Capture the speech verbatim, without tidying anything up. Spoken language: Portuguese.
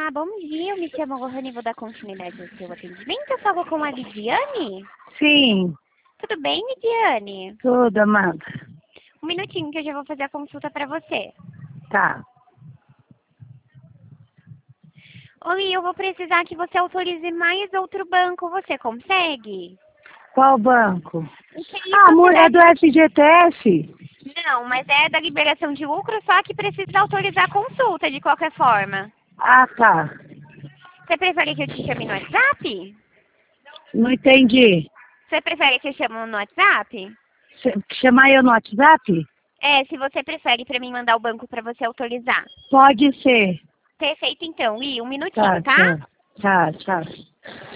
Olá, bom dia. Eu me chamo Lohane e vou dar continuidade ao seu atendimento. Eu falo com a Lidiane. Sim, Tudo bem, Lidiane? tudo, Amanda. Um minutinho que eu já vou fazer a consulta para você. Tá. Oi, eu vou precisar que você autorize mais outro banco. Você consegue? Qual banco? O que Ah, isso amor, você é do deve... F G T S? Não, mas é da liberação de lucro, só que precisa autorizar a consulta de qualquer forma. Ah, tá. Você prefere que eu te chame no WhatsApp? Não entendi. Você prefere que eu chame no WhatsApp? Cê- Chamar eu no WhatsApp? É, se você prefere para mim mandar o banco para você autorizar. Pode ser. Perfeito, então. E um Tá, minutinho, tá? tchau. Tá, tchau.